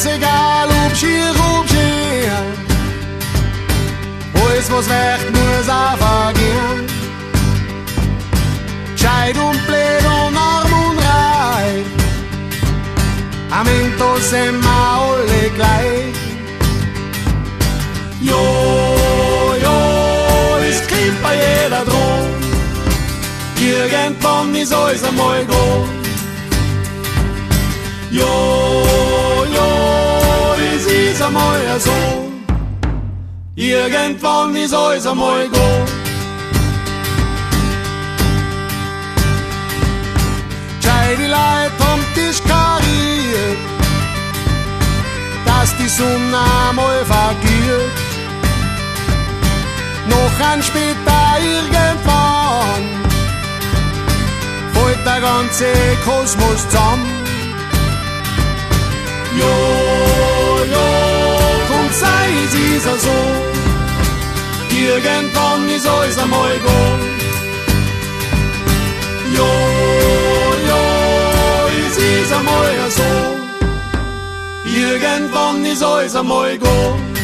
ganz egal, ob schier, alles was wird, muss einfach gehen. Scheid und blöd und arm und reich, am Ende sind wir alle gleich. Jo, es kriegt bei jeder dran, irgendwann ist alles einmal gut. Jo, es ist einmal so, irgendwann ist alles einmal gut. Die Leute haben dich kariert, dass die Sonne einmal vergeht. Noch ein später irgendwann fällt der ganze Kosmos zusammen. Jo, kommt sei, es ist ja so, irgendwann ist alles einmal gut. Jo, es ist einmal so, irgendwann ist alles einmal gut.